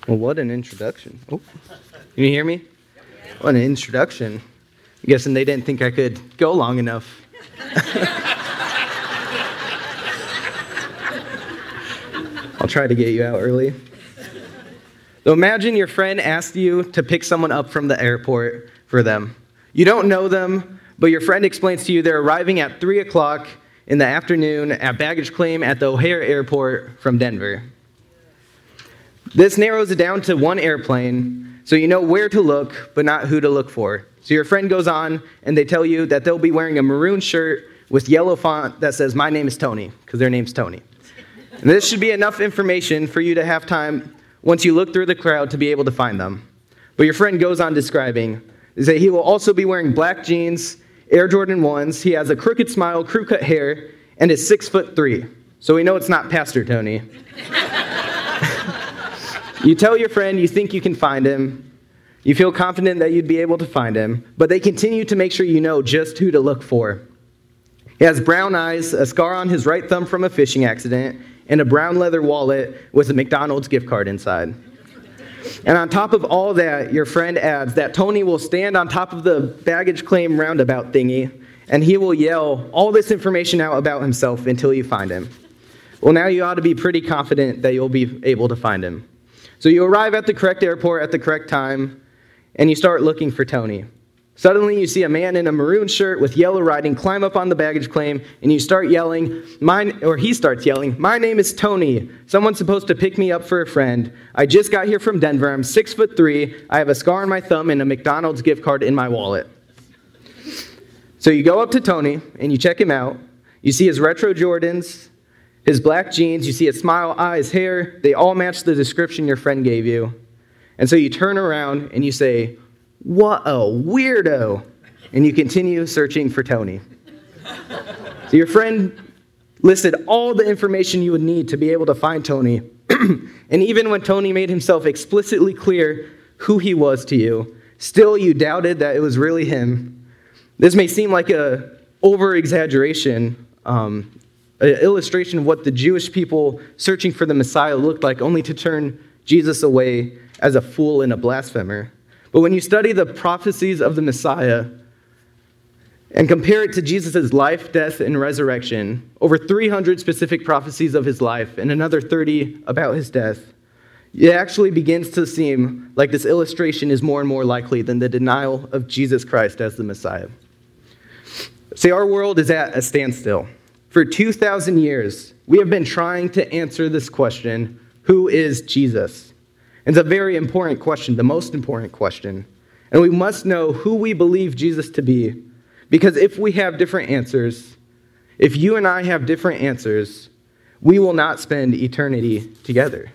Well, what an introduction. Oh, can you hear me? What an introduction. I'm guessing they didn't think I could go long enough. I'll try to get you out early. So imagine your friend asked you to pick someone up from the airport for them. You don't know them, but your friend explains to you they're arriving at 3 o'clock in the afternoon at baggage claim at the O'Hare Airport from Denver. This narrows it down to one airplane, so you know where to look, but not who to look for. So your friend goes on, and they tell you that they'll be wearing a maroon shirt with yellow font that says, "My name is Tony," because their name's Tony. And this should be enough information for you to have time, once you look through the crowd, to be able to find them. But your friend goes on describing that he will also be wearing black jeans, Air Jordan 1s, he has a crooked smile, crew-cut hair, and is 6'3". So we know it's not Pastor Tony. You tell your friend you think you can find him. You feel confident that you'd be able to find him, but they continue to make sure you know just who to look for. He has brown eyes, a scar on his right thumb from a fishing accident, and a brown leather wallet with a McDonald's gift card inside. And on top of all that, your friend adds that Tony will stand on top of the baggage claim roundabout thingy, and he will yell all this information out about himself until you find him. Well, now you ought to be pretty confident that you'll be able to find him. So you arrive at the correct airport at the correct time, and you start looking for Tony. Suddenly, you see a man in a maroon shirt with yellow writing climb up on the baggage claim, and you start yelling, he starts yelling, "My name is Tony. Someone's supposed to pick me up for a friend. I just got here from Denver. I'm 6'3". I have a scar on my thumb and a McDonald's gift card in my wallet." So you go up to Tony, and you check him out. You see his retro Jordans, his black jeans. You see his smile, eyes, hair. They all match the description your friend gave you. And so you turn around, and you say, "What a weirdo," and you continue searching for Tony. So your friend listed all the information you would need to be able to find Tony, and even when Tony made himself explicitly clear who he was to you, still you doubted that it was really him. This may seem like a over-exaggeration, an illustration of what the Jewish people searching for the Messiah looked like, only to turn Jesus away as a fool and a blasphemer. But when you study the prophecies of the Messiah and compare it to Jesus' life, death, and resurrection, over 300 specific prophecies of his life and another 30 about his death, it actually begins to seem like this illustration is more and more likely than the denial of Jesus Christ as the Messiah. See, our world is at a standstill. For 2,000 years, we have been trying to answer this question, who is Jesus? It's a very important question, the most important question. And we must know who we believe Jesus to be, because if we have different answers, if you and I have different answers, we will not spend eternity together.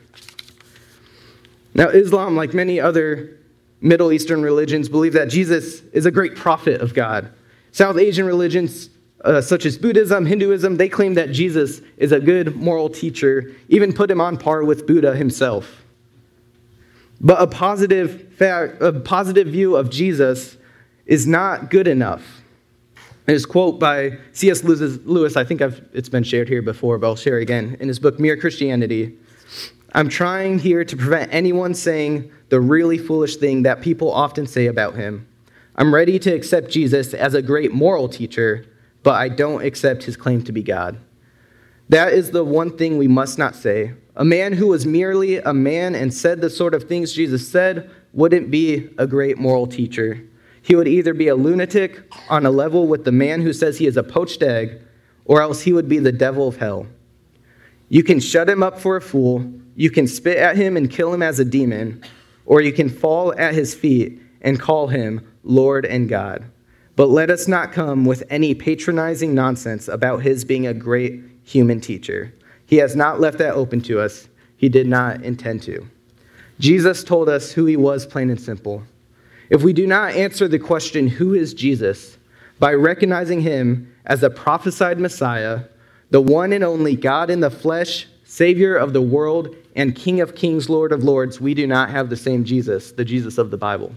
Now, Islam, like many other Middle Eastern religions, believe that Jesus is a great prophet of God. South Asian religions, such as Buddhism, Hinduism, they claim that Jesus is a good moral teacher, even put him on par with Buddha himself. But a positive view of Jesus is not good enough. There's a quote by C.S. Lewis, I think it's been shared here before, but I'll share it again, in his book, Mere Christianity. "I'm trying here to prevent anyone saying the really foolish thing that people often say about him. I'm ready to accept Jesus as a great moral teacher, but I don't accept his claim to be God." That is the one thing we must not say. A man who was merely a man and said the sort of things Jesus said wouldn't be a great moral teacher. He would either be a lunatic on a level with the man who says he is a poached egg, or else he would be the devil of hell. You can shut him up for a fool, you can spit at him and kill him as a demon, or you can fall at his feet and call him Lord and God. But let us not come with any patronizing nonsense about his being a great human teacher. He has not left that open to us. He did not intend to. Jesus told us who he was, plain and simple. If we do not answer the question, who is Jesus, by recognizing him as the prophesied Messiah, the one and only God in the flesh, Savior of the world, and King of kings, Lord of lords, we do not have the same Jesus, the Jesus of the Bible.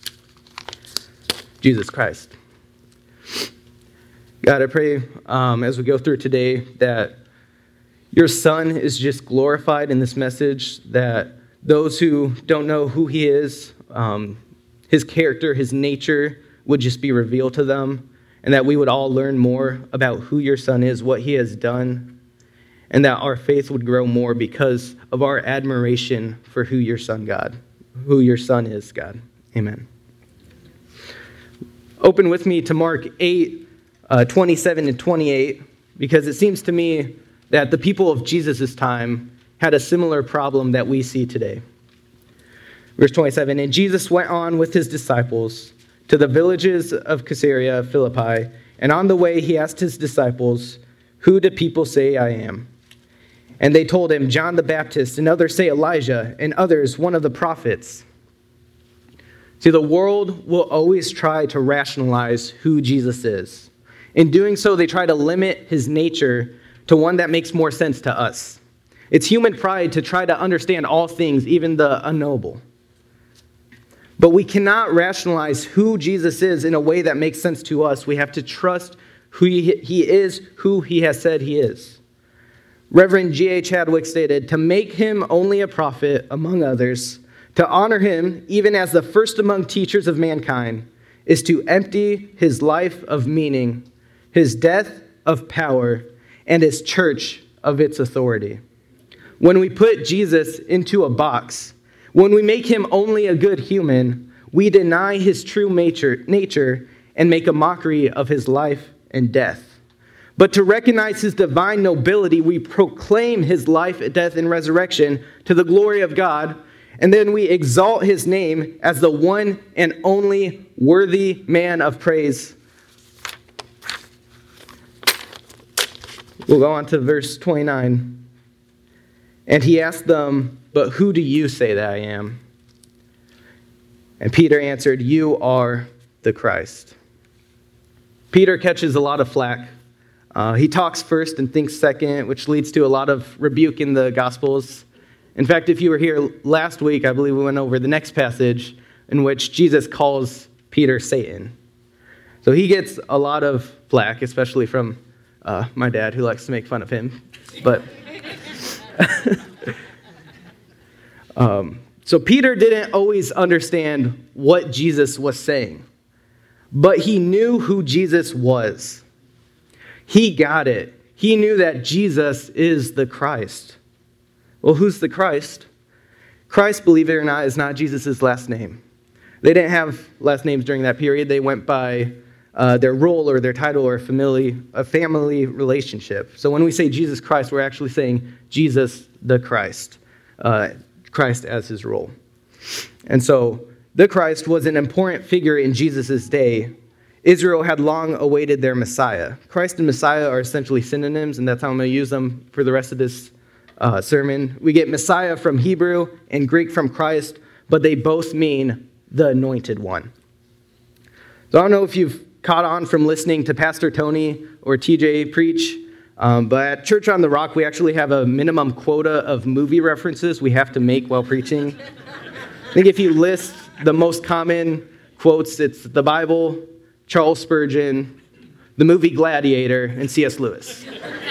Jesus Christ. God, I pray as we go through today that your Son is just glorified in this message, that those who don't know who he is, his character, his nature would just be revealed to them, and that we would all learn more about who your son is, what he has done, and that our faith would grow more because of our admiration for who your son is, God. Amen. Open with me to Mark 8, 27 and 28, because it seems to me that the people of Jesus' time had a similar problem that we see today. Verse 27, and Jesus went on with his disciples to the villages of Caesarea Philippi, and on the way he asked his disciples, who do people say I am? And they told him, John the Baptist, and others say Elijah, and others one of the prophets. See, the world will always try to rationalize who Jesus is. In doing so, they try to limit his nature to one that makes more sense to us. It's human pride to try to understand all things, even the unknowable. But we cannot rationalize who Jesus is in a way that makes sense to us. We have to trust who he is, who he has said he is. Reverend G.A. Chadwick stated, to make him only a prophet among others, to honor him even as the first among teachers of mankind, is to empty his life of meaning, his death of power, and his church of its authority. When we put Jesus into a box, when we make him only a good human, we deny his true nature and make a mockery of his life and death. But to recognize his divine nobility, we proclaim his life, death, and resurrection to the glory of God, and then we exalt his name as the one and only worthy man of praise. We'll go on to verse 29. And he asked them, but who do you say that I am? And Peter answered, you are the Christ. Peter catches a lot of flack. He talks first and thinks second, which leads to a lot of rebuke in the Gospels. In fact, if you were here last week, I believe we went over the next passage in which Jesus calls Peter Satan. So he gets a lot of flack, especially from my dad, who likes to make fun of him. But so Peter didn't always understand what Jesus was saying, but he knew who Jesus was. He got it. He knew that Jesus is the Christ. Well, who's the Christ? Christ, believe it or not, is not Jesus' last name. They didn't have last names during that period. They went by their role or their title or a family relationship. So when we say Jesus Christ, we're actually saying Jesus the Christ, Christ as his role. And so the Christ was an important figure in Jesus' day. Israel had long awaited their Messiah. Christ and Messiah are essentially synonyms, and that's how I'm going to use them for the rest of this sermon. We get Messiah from Hebrew and Greek from Christ, but they both mean the anointed one. So I don't know if you've caught on from listening to Pastor Tony or TJ preach, but at Church on the Rock, we actually have a minimum quota of movie references we have to make while preaching. I think if you list the most common quotes, it's the Bible, Charles Spurgeon, the movie Gladiator, and C.S. Lewis.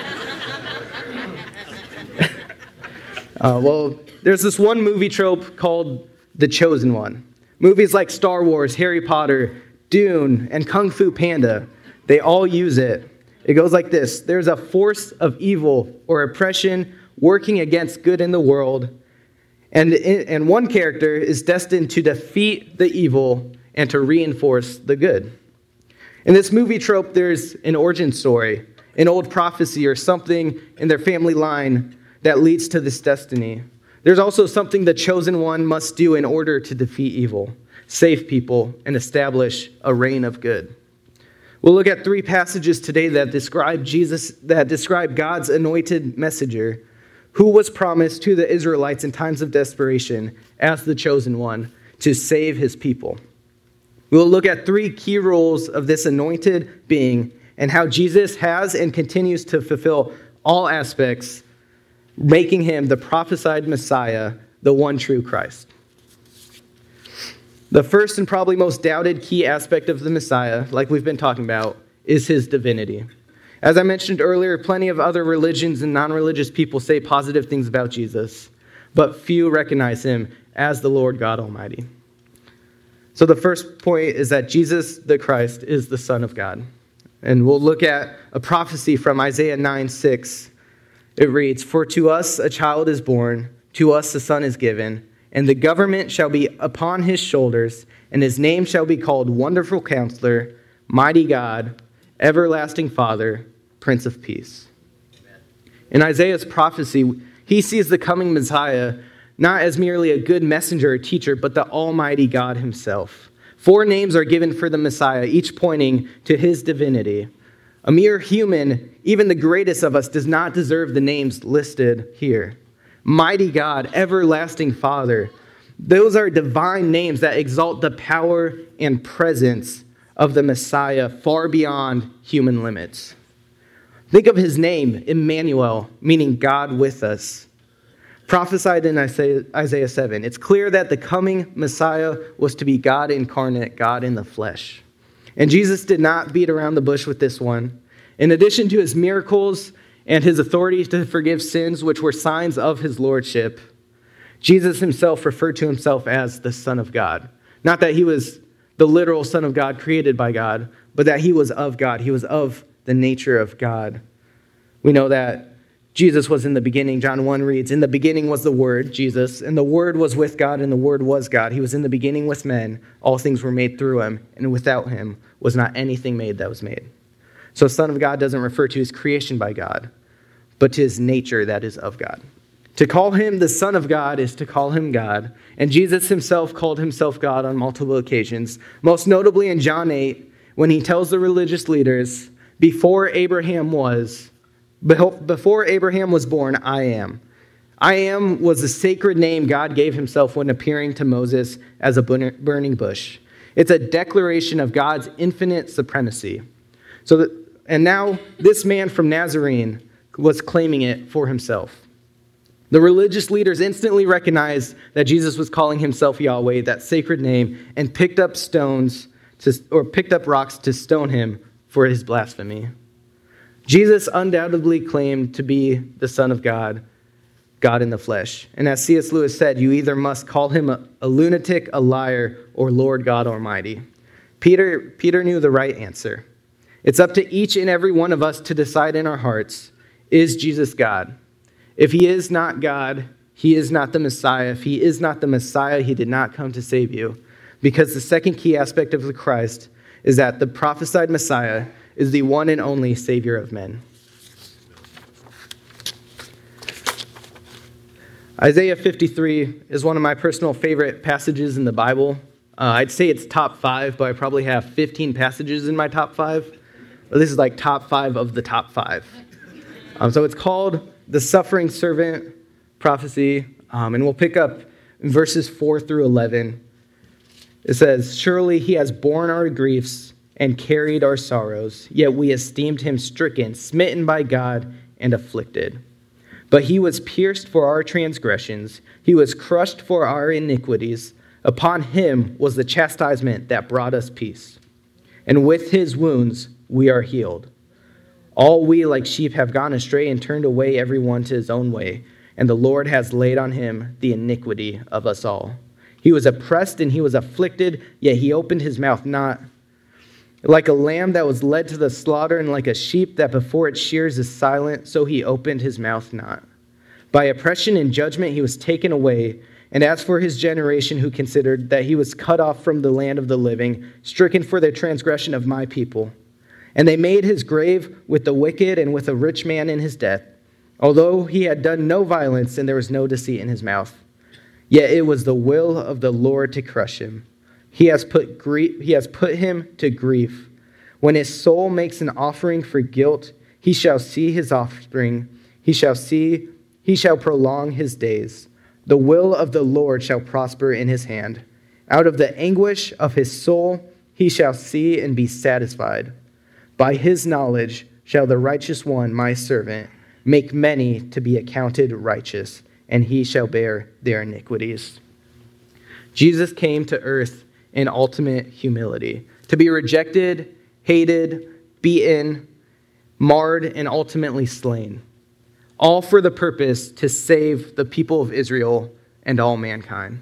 Well, there's this one movie trope called The Chosen One. Movies like Star Wars, Harry Potter, Dune, and Kung Fu Panda, they all use it. It goes like this. There's a force of evil or oppression working against good in the world, and one character is destined to defeat the evil and to reinforce the good. In this movie trope, there's an origin story, an old prophecy, or something in their family line that leads to this destiny. There's also something the chosen one must do in order to defeat evil, save people, and establish a reign of good. We'll look at 3 passages today that describe God's anointed messenger, who was promised to the Israelites in times of desperation as the chosen one to save his people. We'll look at 3 key roles of this anointed being and how Jesus has and continues to fulfill all aspects, making him the prophesied Messiah, the one true Christ. The first and probably most doubted key aspect of the Messiah, like we've been talking about, is his divinity. As I mentioned earlier, plenty of other religions and non-religious people say positive things about Jesus. but few recognize him as the Lord God Almighty. So the first point is that Jesus the Christ is the Son of God. And we'll look at a prophecy from Isaiah 9:6. It reads, "For to us a child is born, to us a son is given, and the government shall be upon his shoulders, and his name shall be called Wonderful Counselor, Mighty God, Everlasting Father, Prince of Peace." Amen. In Isaiah's prophecy, he sees the coming Messiah not as merely a good messenger or teacher, but the Almighty God himself. 4 names are given for the Messiah, each pointing to his divinity. A mere human, even the greatest of us, does not deserve the names listed here. Mighty God, Everlasting Father. Those are divine names that exalt the power and presence of the Messiah far beyond human limits. Think of his name, Emmanuel, meaning God with us. Prophesied in Isaiah 7, it's clear that the coming Messiah was to be God incarnate, God in the flesh. And Jesus did not beat around the bush with this one. In addition to his miracles and his authority to forgive sins, which were signs of his lordship, Jesus himself referred to himself as the Son of God. Not that he was the literal Son of God created by God, but that he was of God. He was of the nature of God. We know that Jesus was in the beginning. John 1 reads, "In the beginning was the Word," Jesus, "and the Word was with God, and the Word was God. He was in the beginning with men. All things were made through him, and without him was not anything made that was made." So Son of God doesn't refer to his creation by God, but to his nature that is of God. To call him the Son of God is to call him God, and Jesus himself called himself God on multiple occasions, most notably in John 8, when he tells the religious leaders, before Abraham was born, I am. I am was the sacred name God gave himself when appearing to Moses as a burning bush. It's a declaration of God's infinite supremacy. And now this man from Nazarene was claiming it for himself. The religious leaders instantly recognized that Jesus was calling himself Yahweh, that sacred name, and picked up rocks to stone him for his blasphemy. Jesus undoubtedly claimed to be the Son of God, God in the flesh. And as C.S. Lewis said, you either must call him a lunatic, a liar, or Lord God Almighty. Peter knew the right answer. It's up to each and every one of us to decide in our hearts, is Jesus God? If he is not God, he is not the Messiah. If he is not the Messiah, he did not come to save you. Because the second key aspect of the Christ is that the prophesied Messiah is the one and only Savior of men. Isaiah 53 is one of my personal favorite passages in the Bible. I'd say it's top 5, but I probably have 15 passages in my top 5. This is like top 5 of the top 5. So it's called the Suffering Servant Prophecy, and we'll pick up in verses 4 through 11. It says, "Surely he has borne our griefs and carried our sorrows, yet we esteemed him stricken, smitten by God, and afflicted. But he was pierced for our transgressions, he was crushed for our iniquities. Upon him was the chastisement that brought us peace. And with his wounds we are healed. All we like sheep have gone astray and turned away every one to his own way, and the Lord has laid on him the iniquity of us all. He was oppressed and he was afflicted, yet he opened his mouth not. Like a lamb that was led to the slaughter, and like a sheep that before its shears is silent, so he opened his mouth not. By oppression and judgment he was taken away. And as for his generation, who considered that he was cut off from the land of the living, stricken for the transgression of my people. And they made his grave with the wicked and with a rich man in his death, although he had done no violence and there was no deceit in his mouth. Yet it was the will of the Lord to crush him. He has put him to grief. When his soul makes an offering for guilt, he shall see his offspring. He shall prolong his days. The will of the Lord shall prosper in his hand. Out of the anguish of his soul he shall see and be satisfied. By his knowledge shall the righteous one, my servant, make many to be accounted righteous, and he shall bear their iniquities." Jesus came to earth in ultimate humility, to be rejected, hated, beaten, marred, and ultimately slain. all for the purpose to save the people of Israel and all mankind.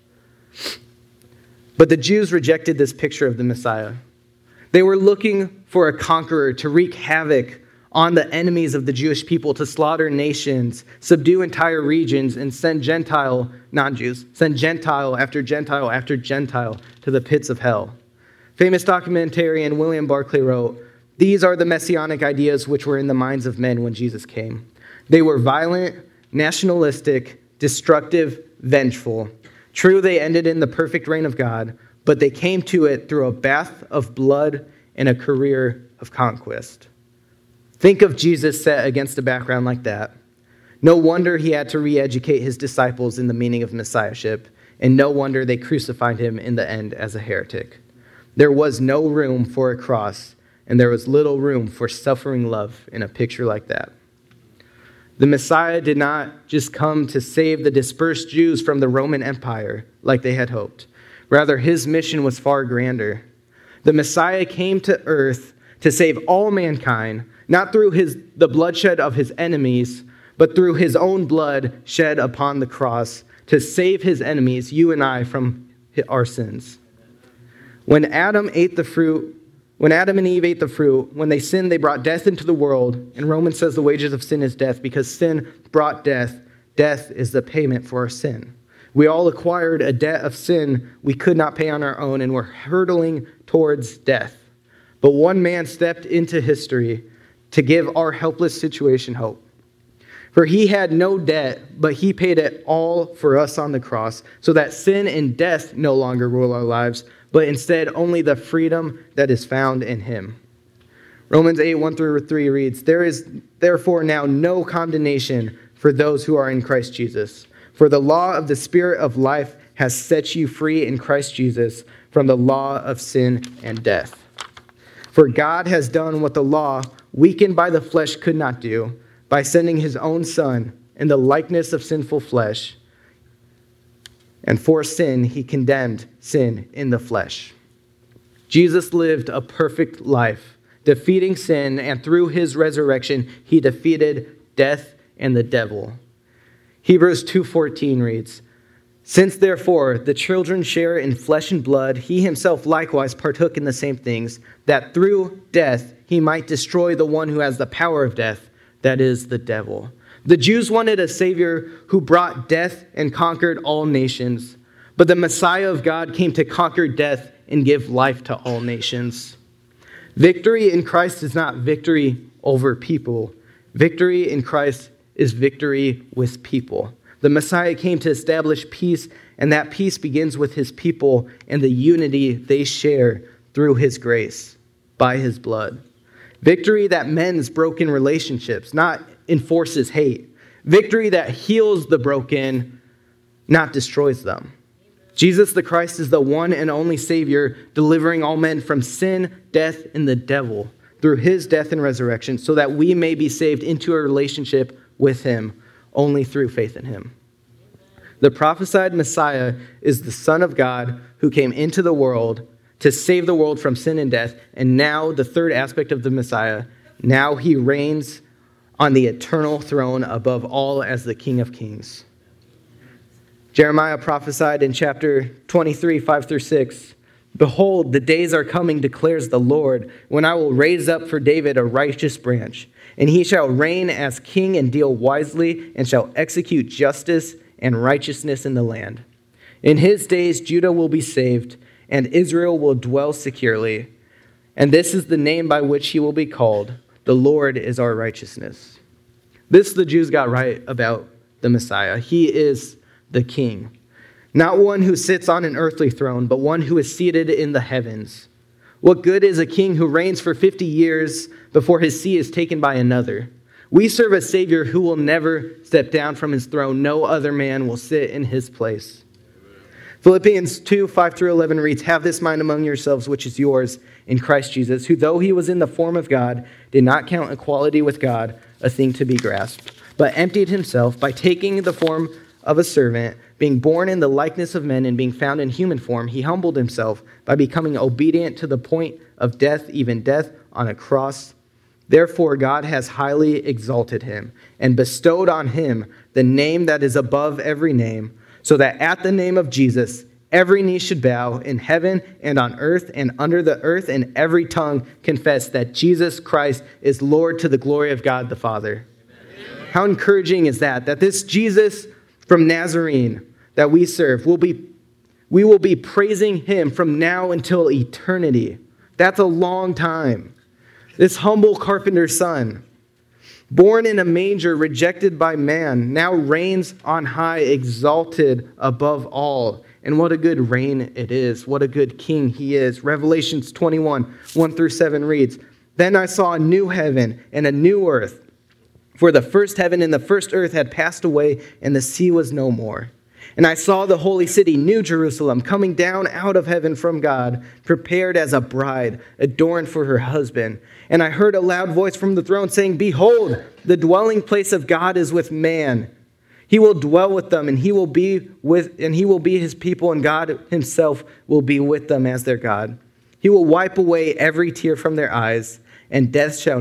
But the Jews rejected this picture of the Messiah. They were looking for a conqueror to wreak havoc on the enemies of the Jewish people, to slaughter nations, subdue entire regions, and send Gentile after Gentile after Gentile to the pits of hell. Famous documentarian William Barclay wrote, "These are the messianic ideas which were in the minds of men when Jesus came. They were violent, nationalistic, destructive, vengeful. True, they ended in the perfect reign of God, but they came to it through a bath of blood and a career of conquest." Think of Jesus set against a background like that. No wonder he had to re-educate his disciples in the meaning of messiahship, and no wonder they crucified him in the end as a heretic. There was no room for a cross, and there was little room for suffering love in a picture like that. The Messiah did not just come to save the dispersed Jews from the Roman Empire like they had hoped. Rather, his mission was far grander. The Messiah came to earth to save all mankind, not through the bloodshed of his enemies, but through his own blood shed upon the cross to save his enemies, you and I, from our sins. When Adam and Eve ate the fruit, when they sinned, they brought death into the world. And Romans says the wages of sin is death, because sin brought death. Death is the payment for our sin. We all acquired a debt of sin we could not pay on our own, and we're hurtling towards death. But one man stepped into history to give our helpless situation hope. For he had no debt, but he paid it all for us on the cross, so that sin and death no longer rule our lives, but instead only the freedom that is found in him. Romans 8, 1-3 reads, "There is therefore now no condemnation for those who are in Christ Jesus. For the law of the Spirit of life has set you free in Christ Jesus from the law of sin and death. For God has done what the law, weakened by the flesh, could not do, by sending his own Son in the likeness of sinful flesh. And for sin, he condemned sin in the flesh." Jesus lived a perfect life, defeating sin, and through his resurrection, he defeated death and the devil. Hebrews 2:14 reads, "Since therefore the children share in flesh and blood, he himself likewise partook in the same things, that through death he might destroy the one who has the power of death, that is, the devil." The Jews wanted a Savior who brought death and conquered all nations. But the Messiah of God came to conquer death and give life to all nations. Victory in Christ is not victory over people. Victory in Christ is victory with people. The Messiah came to establish peace, and that peace begins with his people and the unity they share through his grace, by his blood. Victory that mends broken relationships, not enforces hate. Victory that heals the broken, not destroys them. Jesus the Christ is the one and only Savior, delivering all men from sin, death, and the devil through his death and resurrection, so that we may be saved into a relationship with him only through faith in him. The prophesied Messiah is the Son of God who came into the world to save the world from sin and death. And now the third aspect of the Messiah, now he reigns on the eternal throne above all as the King of Kings. Jeremiah prophesied in chapter 23, 5-6, "Behold, the days are coming, declares the Lord, when I will raise up for David a righteous branch, and he shall reign as king and deal wisely, and shall execute justice and righteousness in the land. In his days Judah will be saved, and Israel will dwell securely. And this is the name by which he will be called. The Lord is our righteousness." This the Jews got right about the Messiah. He is the king. Not one who sits on an earthly throne, but one who is seated in the heavens. What good is a king who reigns for 50 years before his seat is taken by another? We serve a Savior who will never step down from his throne. No other man will sit in his place. Philippians 2, 5-11 reads, "Have this mind among yourselves, which is yours in Christ Jesus, who though he was in the form of God, did not count equality with God a thing to be grasped, but emptied himself by taking the form of a servant, being born in the likeness of men and being found in human form, he humbled himself by becoming obedient to the point of death, even death on a cross. Therefore, God has highly exalted him and bestowed on him the name that is above every name, so that at the name of Jesus, every knee should bow in heaven and on earth and under the earth, and every tongue confess that Jesus Christ is Lord to the glory of God the Father. Amen. How encouraging is that? That this Jesus from Nazarene that we serve, we will be praising him from now until eternity. That's a long time. This humble carpenter's son, born in a manger, rejected by man, now reigns on high, exalted above all. And what a good reign it is. What a good king he is. Revelations 21, 1-7 reads, Then I saw a new heaven and a new earth, for the first heaven and the first earth had passed away, and the sea was no more. And I saw the holy city, New Jerusalem, coming down out of heaven from God, prepared as a bride, adorned for her husband. And I heard a loud voice from the throne saying, Behold, the dwelling place of God is with man. He will dwell with them, and he will be his people, and God himself will be with them as their God. He will wipe away every tear from their eyes, and death shall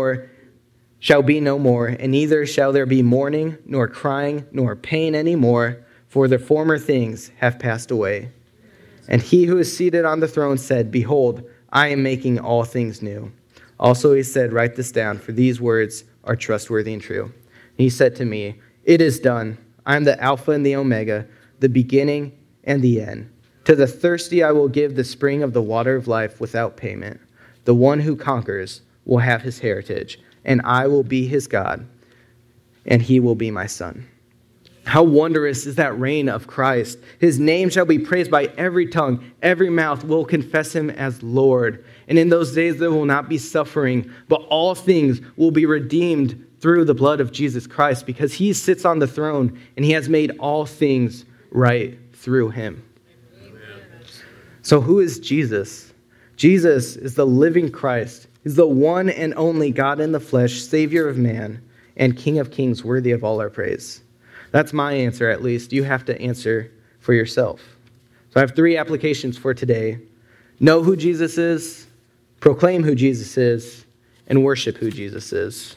be no more, and neither shall there be mourning, nor crying, nor pain any more, for the former things have passed away. And he who is seated on the throne said, Behold, I am making all things new. Also he said, Write this down, for these words are trustworthy and true. And he said to me, It is done. I am the Alpha and the Omega, the beginning and the end. To the thirsty I will give the spring of the water of life without payment. The one who conquers will have his heritage, and I will be his God, and he will be my son. How wondrous is that reign of Christ. His name shall be praised by every tongue. Every mouth will confess him as Lord. And in those days there will not be suffering, but all things will be redeemed through the blood of Jesus Christ, because he sits on the throne and he has made all things right through him. Amen. So who is Jesus? Jesus is the living Christ. He's the one and only God in the flesh, Savior of man, and King of kings, worthy of all our praise. That's my answer, at least. You have to answer for yourself. So I have 3 applications for today. Know who Jesus is, proclaim who Jesus is, and worship who Jesus is.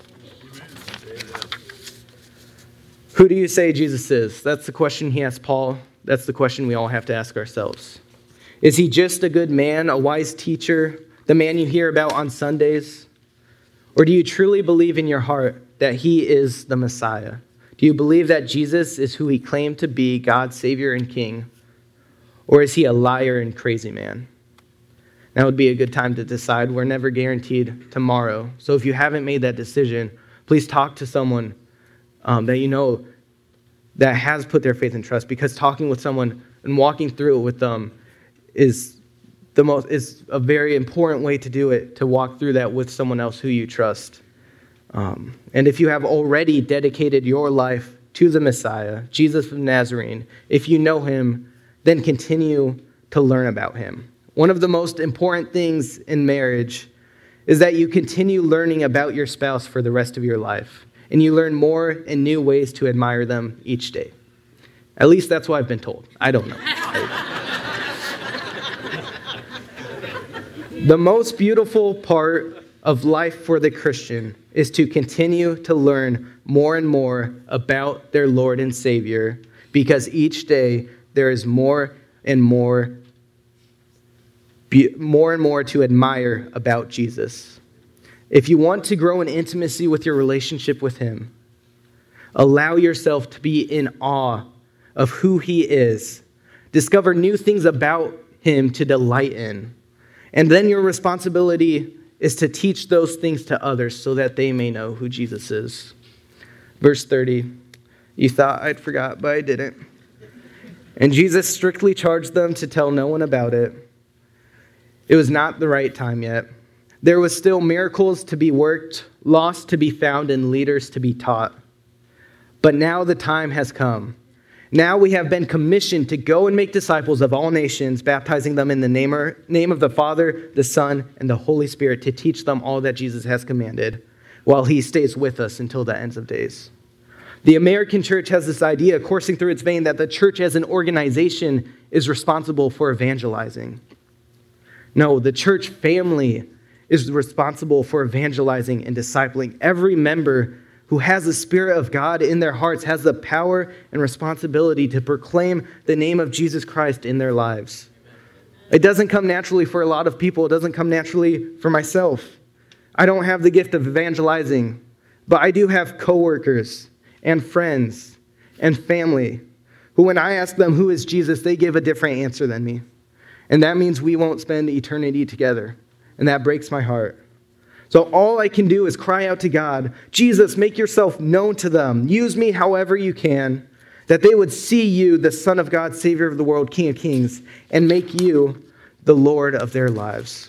Who do you say Jesus is? That's the question he asked Paul. That's the question we all have to ask ourselves. Is he just a good man, a wise teacher, the man you hear about on Sundays? Or do you truly believe in your heart that he is the Messiah? Do you believe that Jesus is who he claimed to be, God's Savior and King? Or is he a liar and crazy man? That would be a good time to decide. We're never guaranteed tomorrow. So if you haven't made that decision, please talk to someone that you know that has put their faith and trust, because talking with someone and walking through it with them is a very important way to do it, to walk through that with someone else who you trust. And if you have already dedicated your life to the Messiah, Jesus of Nazarene, if you know him, then continue to learn about him. One of the most important things in marriage is that you continue learning about your spouse for the rest of your life, and you learn more and new ways to admire them each day. At least that's what I've been told. I don't know. The most beautiful part of life for the Christian is to continue to learn more and more about their Lord and Savior, because each day there is more and more to admire about Jesus. If you want to grow in intimacy with your relationship with him, allow yourself to be in awe of who he is. Discover new things about him to delight in. And then your responsibility is to teach those things to others so that they may know who Jesus is. Verse 30, you thought I'd forgot, but I didn't. And Jesus strictly charged them to tell no one about it. It was not the right time yet. There was still miracles to be worked, lost to be found, and leaders to be taught. But now the time has come. Now we have been commissioned to go and make disciples of all nations, baptizing them in the name of the Father, the Son, and the Holy Spirit, to teach them all that Jesus has commanded, while he stays with us until the ends of days. The American church has this idea coursing through its vein that the church as an organization is responsible for evangelizing. No, the church family is responsible for evangelizing and discipling. Every member who has the Spirit of God in their hearts has the power and responsibility to proclaim the name of Jesus Christ in their lives. It doesn't come naturally for a lot of people. It doesn't come naturally for myself. I don't have the gift of evangelizing, but I do have coworkers and friends and family who, when I ask them who is Jesus, they give a different answer than me. And that means we won't spend eternity together. And that breaks my heart. So all I can do is cry out to God, Jesus, make yourself known to them. Use me however you can, that they would see you, the Son of God, Savior of the world, King of Kings, and make you the Lord of their lives.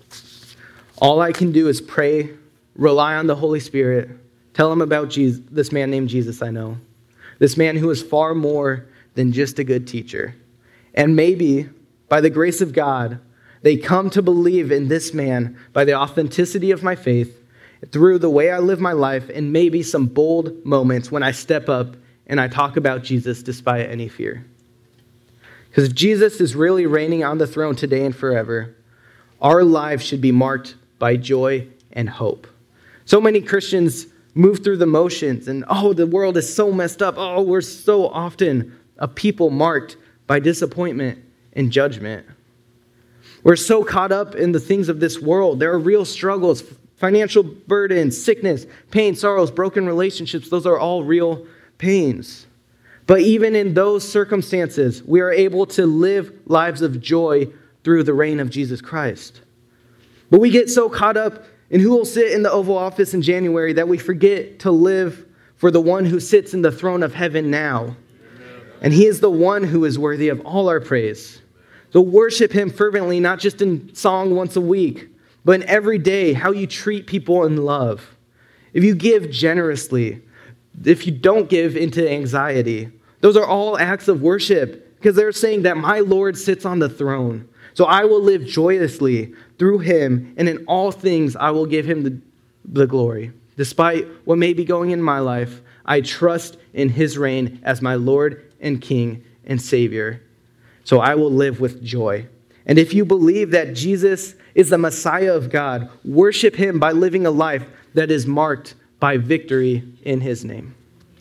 All I can do is pray, rely on the Holy Spirit, tell them about Jesus, this man named Jesus I know, this man who is far more than just a good teacher. And maybe, by the grace of God, they come to believe in this man by the authenticity of my faith, through the way I live my life, and maybe some bold moments when I step up and I talk about Jesus despite any fear. Because if Jesus is really reigning on the throne today and forever, our lives should be marked by joy and hope. So many Christians move through the motions and, the world is so messed up. We're so often a people marked by disappointment and judgment. We're so caught up in the things of this world. There are real struggles, financial burdens, sickness, pain, sorrows, broken relationships. Those are all real pains. But even in those circumstances, we are able to live lives of joy through the reign of Jesus Christ. But we get so caught up in who will sit in the Oval Office in January that we forget to live for the one who sits in the throne of heaven now. And he is the one who is worthy of all our praise. So worship him fervently, not just in song once a week, but in every day, how you treat people in love. If you give generously, if you don't give into anxiety, those are all acts of worship because they're saying that my Lord sits on the throne. So I will live joyously through him, and in all things I will give him the glory. Despite what may be going in my life, I trust in his reign as my Lord and King and Savior. So I will live with joy. And if you believe that Jesus is the Messiah of God, worship him by living a life that is marked by victory in his name.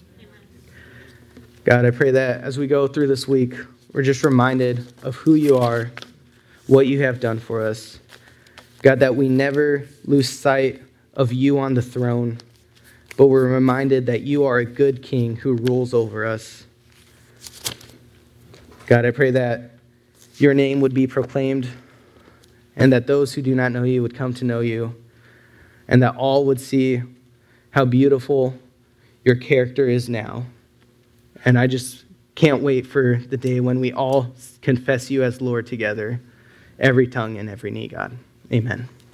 God, I pray that as we go through this week, we're just reminded of who you are, what you have done for us. God, that we never lose sight of you on the throne, but we're reminded that you are a good king who rules over us. God, I pray that your name would be proclaimed and that those who do not know you would come to know you and that all would see how beautiful your character is now. And I just can't wait for the day when we all confess you as Lord together, every tongue and every knee, God. Amen.